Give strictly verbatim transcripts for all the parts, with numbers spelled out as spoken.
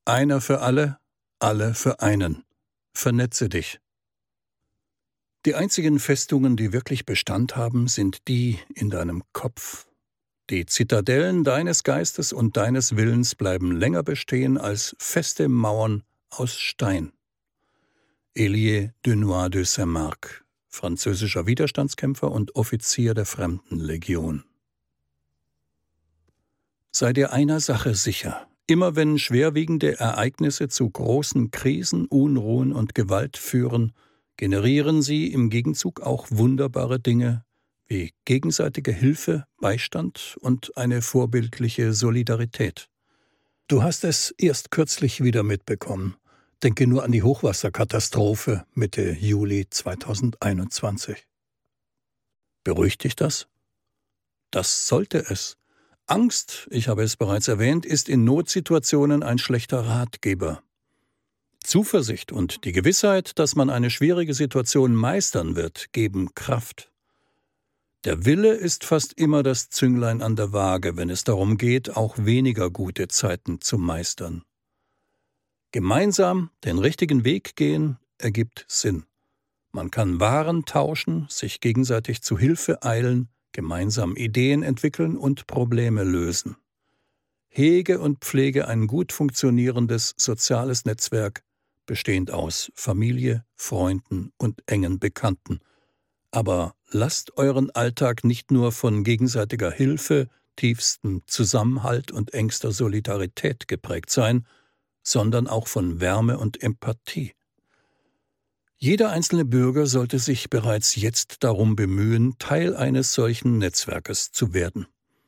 Einer für alle, alle für einen. Vernetze dich. Die einzigen Festungen, die wirklich Bestand haben, sind die in deinem Kopf. Die Zitadellen deines Geistes und deines Willens bleiben länger bestehen als feste Mauern aus Stein. Elie Dunois de Saint-Marc, französischer Widerstandskämpfer und Offizier der Fremdenlegion. Sei dir einer Sache sicher: Immer wenn schwerwiegende Ereignisse zu großen Krisen, Unruhen und Gewalt führen, generieren sie im Gegenzug auch wunderbare Dinge wie gegenseitige Hilfe, Beistand und eine vorbildliche Solidarität. Du hast es erst kürzlich wieder mitbekommen. Denke nur an die Hochwasserkatastrophe Mitte Juli zweitausendeinundzwanzig. Beruhigt dich das? Das sollte es. Angst, ich habe es bereits erwähnt, ist in Notsituationen ein schlechter Ratgeber. Zuversicht und die Gewissheit, dass man eine schwierige Situation meistern wird, geben Kraft. Der Wille ist fast immer das Zünglein an der Waage, wenn es darum geht, auch weniger gute Zeiten zu meistern. Gemeinsam den richtigen Weg gehen, ergibt Sinn. Man kann Waren tauschen, sich gegenseitig zu Hilfe eilen, gemeinsam Ideen entwickeln und Probleme lösen. Hege und pflege ein gut funktionierendes soziales Netzwerk, bestehend aus Familie, Freunden und engen Bekannten. Aber lasst euren Alltag nicht nur von gegenseitiger Hilfe, tiefstem Zusammenhalt und engster Solidarität geprägt sein, sondern auch von Wärme und Empathie. Jeder einzelne Bürger sollte sich bereits jetzt darum bemühen, Teil eines solchen Netzwerkes zu werden.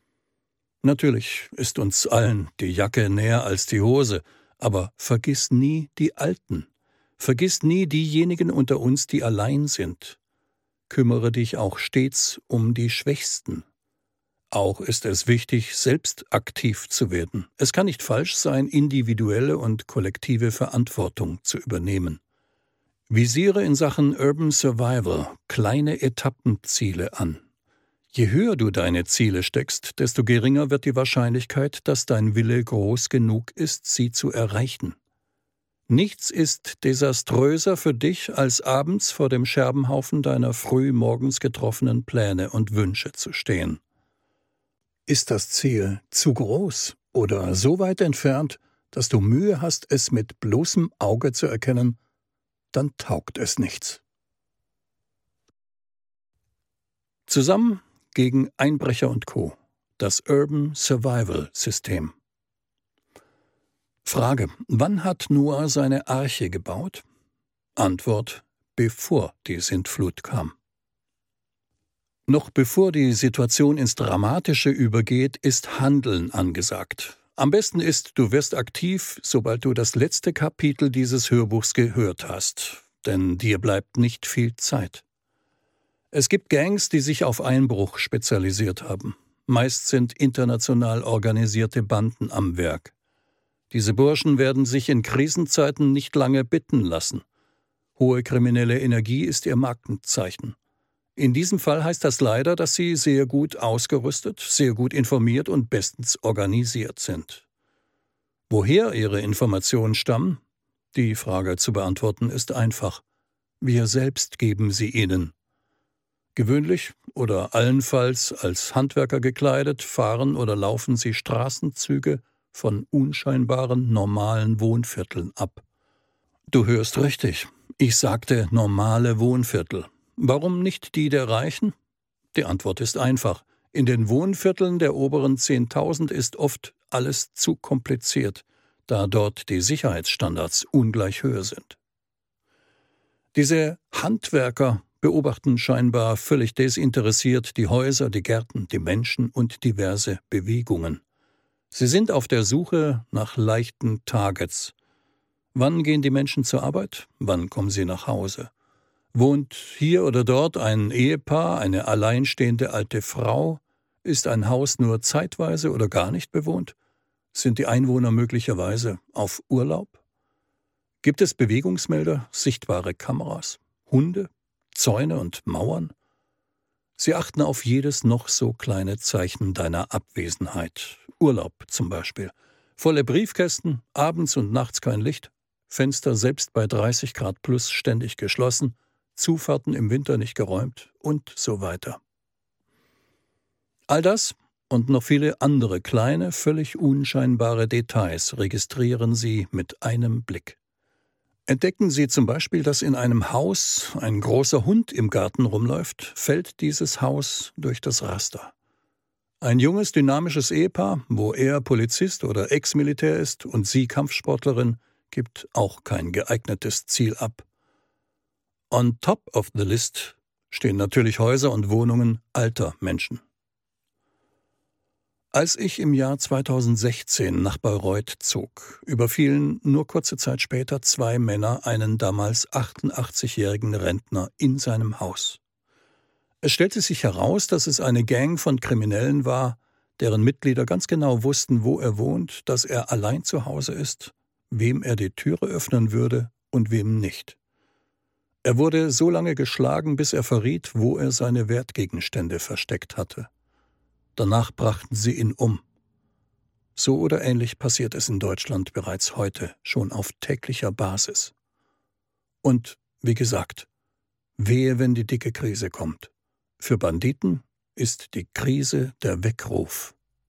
Natürlich ist uns allen die Jacke näher als die Hose, aber vergiss nie die Alten. Vergiss nie diejenigen unter uns, die allein sind. Kümmere dich auch stets um die Schwächsten. Auch ist es wichtig, selbst aktiv zu werden. Es kann nicht falsch sein, individuelle und kollektive Verantwortung zu übernehmen. Visiere in Sachen Urban Survival kleine Etappenziele an. Je höher du deine Ziele steckst, desto geringer wird die Wahrscheinlichkeit, dass dein Wille groß genug ist, sie zu erreichen. Nichts ist desaströser für dich, als abends vor dem Scherbenhaufen deiner früh morgens getroffenen Pläne und Wünsche zu stehen. Ist das Ziel zu groß oder so weit entfernt, dass du Mühe hast, es mit bloßem Auge zu erkennen, dann taugt es nichts. Zusammen gegen Einbrecher und Co. Das Urban Survival System. Frage: Wann hat Noah seine Arche gebaut? Antwort: Bevor die Sintflut kam. Noch bevor die Situation ins Dramatische übergeht, ist Handeln angesagt. Am besten ist, du wirst aktiv, sobald du das letzte Kapitel dieses Hörbuchs gehört hast, denn dir bleibt nicht viel Zeit. Es gibt Gangs, die sich auf Einbruch spezialisiert haben. Meist sind international organisierte Banden am Werk. Diese Burschen werden sich in Krisenzeiten nicht lange bitten lassen. Hohe kriminelle Energie ist ihr Markenzeichen. In diesem Fall heißt das leider, dass sie sehr gut ausgerüstet, sehr gut informiert und bestens organisiert sind. Woher ihre Informationen stammen? Die Frage zu beantworten ist einfach. Wir selbst geben sie ihnen. Gewöhnlich oder allenfalls als Handwerker gekleidet fahren oder laufen sie Straßenzüge von unscheinbaren, normalen Wohnvierteln ab. Du hörst richtig, ich sagte normale Wohnviertel. Warum nicht die der Reichen? Die Antwort ist einfach. In den Wohnvierteln der oberen zehntausend ist oft alles zu kompliziert, da dort die Sicherheitsstandards ungleich höher sind. Diese Handwerker beobachten scheinbar völlig desinteressiert die Häuser, die Gärten, die Menschen und diverse Bewegungen. Sie sind auf der Suche nach leichten Targets. Wann gehen die Menschen zur Arbeit? Wann kommen sie nach Hause? Wohnt hier oder dort ein Ehepaar, eine alleinstehende alte Frau? Ist ein Haus nur zeitweise oder gar nicht bewohnt? Sind die Einwohner möglicherweise auf Urlaub? Gibt es Bewegungsmelder, sichtbare Kameras, Hunde, Zäune und Mauern? Sie achten auf jedes noch so kleine Zeichen deiner Abwesenheit. Urlaub zum Beispiel. Volle Briefkästen, abends und nachts kein Licht, Fenster selbst bei dreißig Grad plus ständig geschlossen, Zufahrten im Winter nicht geräumt und so weiter. All das und noch viele andere kleine, völlig unscheinbare Details registrieren Sie mit einem Blick. Entdecken Sie zum Beispiel, dass in einem Haus ein großer Hund im Garten rumläuft, fällt dieses Haus durch das Raster. Ein junges, dynamisches Ehepaar, wo er Polizist oder Ex-Militär ist und sie Kampfsportlerin, gibt auch kein geeignetes Ziel ab. On top of the list stehen natürlich Häuser und Wohnungen alter Menschen. Als ich im Jahr zweitausendsechzehn nach Bayreuth zog, überfielen nur kurze Zeit später zwei Männer einen damals achtundachtzigjährigen Rentner in seinem Haus. Es stellte sich heraus, dass es eine Gang von Kriminellen war, deren Mitglieder ganz genau wussten, wo er wohnt, dass er allein zu Hause ist, wem er die Türe öffnen würde und wem nicht. Er wurde so lange geschlagen, bis er verriet, wo er seine Wertgegenstände versteckt hatte. Danach brachten sie ihn um. So oder ähnlich passiert es in Deutschland bereits heute, schon auf täglicher Basis. Und, wie gesagt, wehe, wenn die dicke Krise kommt. Für Banditen ist die Krise der Weckruf.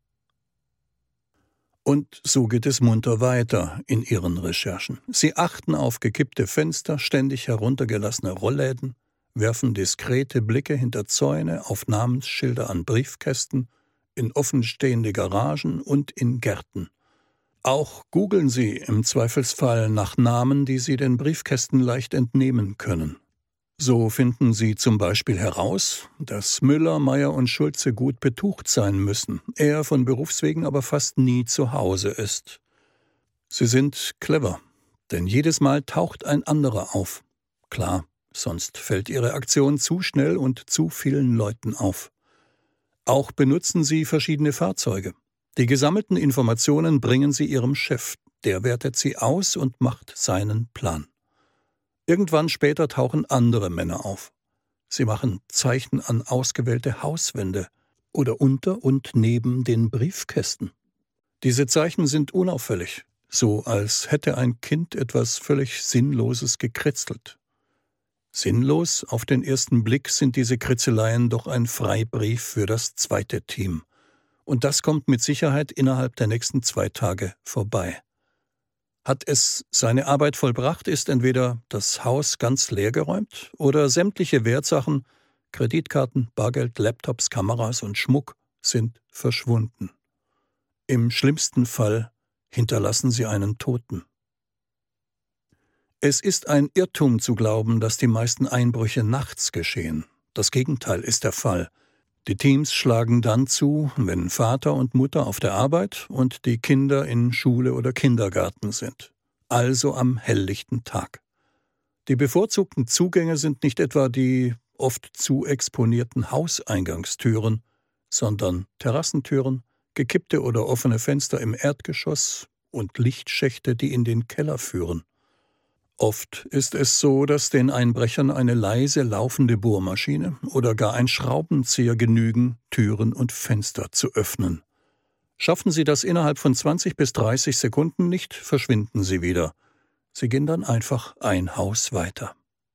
Und so geht es munter weiter in ihren Recherchen. Sie achten auf gekippte Fenster, ständig heruntergelassene Rollläden, werfen diskrete Blicke hinter Zäune auf Namensschilder an Briefkästen, in offenstehende Garagen und in Gärten. Auch googeln sie im Zweifelsfall nach Namen, die sie den Briefkästen leicht entnehmen können. So finden sie zum Beispiel heraus, dass Müller, Meyer und Schulze gut betucht sein müssen, er von Berufswegen aber fast nie zu Hause ist. Sie sind clever, denn jedes Mal taucht ein anderer auf. Klar, sonst fällt ihre Aktion zu schnell und zu vielen Leuten auf. Auch benutzen sie verschiedene Fahrzeuge. Die gesammelten Informationen bringen sie ihrem Chef, der wertet sie aus und macht seinen Plan. Irgendwann später tauchen andere Männer auf. Sie machen Zeichen an ausgewählte Hauswände oder unter und neben den Briefkästen. Diese Zeichen sind unauffällig, so als hätte ein Kind etwas völlig Sinnloses gekritzelt. Sinnlos auf den ersten Blick sind diese Kritzeleien doch ein Freibrief für das zweite Team. Und das kommt mit Sicherheit innerhalb der nächsten zwei Tage vorbei. Hat es seine Arbeit vollbracht, ist entweder das Haus ganz leergeräumt oder sämtliche Wertsachen, Kreditkarten, Bargeld, Laptops, Kameras und Schmuck sind verschwunden. Im schlimmsten Fall hinterlassen sie einen Toten. Es ist ein Irrtum zu glauben, dass die meisten Einbrüche nachts geschehen. Das Gegenteil ist der Fall. Die Teams schlagen dann zu, wenn Vater und Mutter auf der Arbeit und die Kinder in Schule oder Kindergarten sind. Also am helllichten Tag. Die bevorzugten Zugänge sind nicht etwa die oft zu exponierten Hauseingangstüren, sondern Terrassentüren, gekippte oder offene Fenster im Erdgeschoss und Lichtschächte, die in den Keller führen. Oft ist es so, dass den Einbrechern eine leise laufende Bohrmaschine oder gar ein Schraubenzieher genügen, Türen und Fenster zu öffnen. Schaffen sie das innerhalb von zwanzig bis dreißig Sekunden nicht, verschwinden sie wieder. Sie gehen dann einfach ein Haus weiter.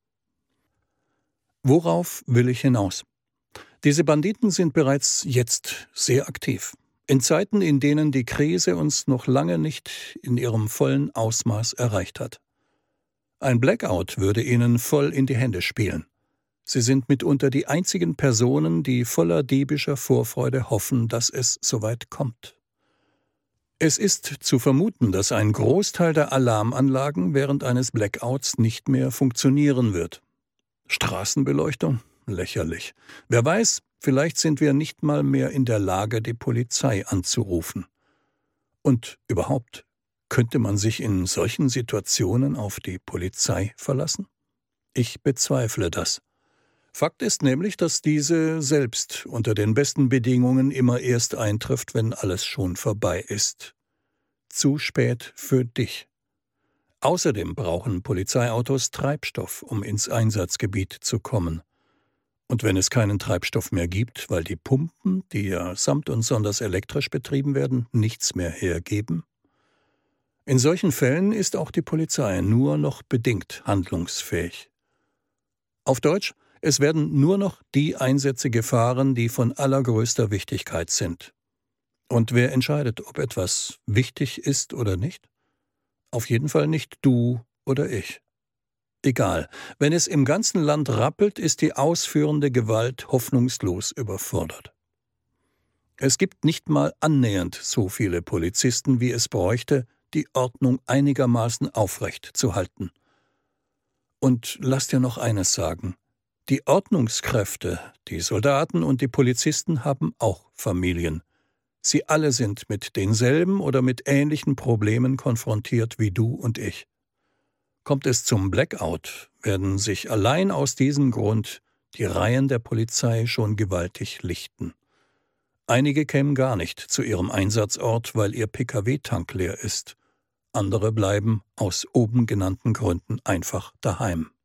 Worauf will ich hinaus? Diese Banditen sind bereits jetzt sehr aktiv. In Zeiten, in denen die Krise uns noch lange nicht in ihrem vollen Ausmaß erreicht hat. Ein Blackout würde ihnen voll in die Hände spielen. Sie sind mitunter die einzigen Personen, die voller diebischer Vorfreude hoffen, dass es soweit kommt. Es ist zu vermuten, dass ein Großteil der Alarmanlagen während eines Blackouts nicht mehr funktionieren wird. Straßenbeleuchtung? Lächerlich. Wer weiß, vielleicht sind wir nicht mal mehr in der Lage, die Polizei anzurufen. Und überhaupt, könnte man sich in solchen Situationen auf die Polizei verlassen? Ich bezweifle das. Fakt ist nämlich, dass diese selbst unter den besten Bedingungen immer erst eintrifft, wenn alles schon vorbei ist. Zu spät für dich. Außerdem brauchen Polizeiautos Treibstoff, um ins Einsatzgebiet zu kommen. Und wenn es keinen Treibstoff mehr gibt, weil die Pumpen, die ja samt und sonders elektrisch betrieben werden, nichts mehr hergeben, In solchen Fällen ist auch die Polizei nur noch bedingt handlungsfähig. Auf Deutsch, es werden nur noch die Einsätze gefahren, die von allergrößter Wichtigkeit sind. Und wer entscheidet, ob etwas wichtig ist oder nicht? Auf jeden Fall nicht du oder ich. Egal, wenn es im ganzen Land rappelt, ist die ausführende Gewalt hoffnungslos überfordert. Es gibt nicht mal annähernd so viele Polizisten, wie es bräuchte, die Ordnung einigermaßen aufrecht zu halten. Und lass dir noch eines sagen: Die Ordnungskräfte, die Soldaten und die Polizisten haben auch Familien. Sie alle sind mit denselben oder mit ähnlichen Problemen konfrontiert wie du und ich. Kommt es zum Blackout, werden sich allein aus diesem Grund die Reihen der Polizei schon gewaltig lichten. Einige kämen gar nicht zu ihrem Einsatzort, weil ihr P K W-Tank leer ist. Andere bleiben aus oben genannten Gründen einfach daheim.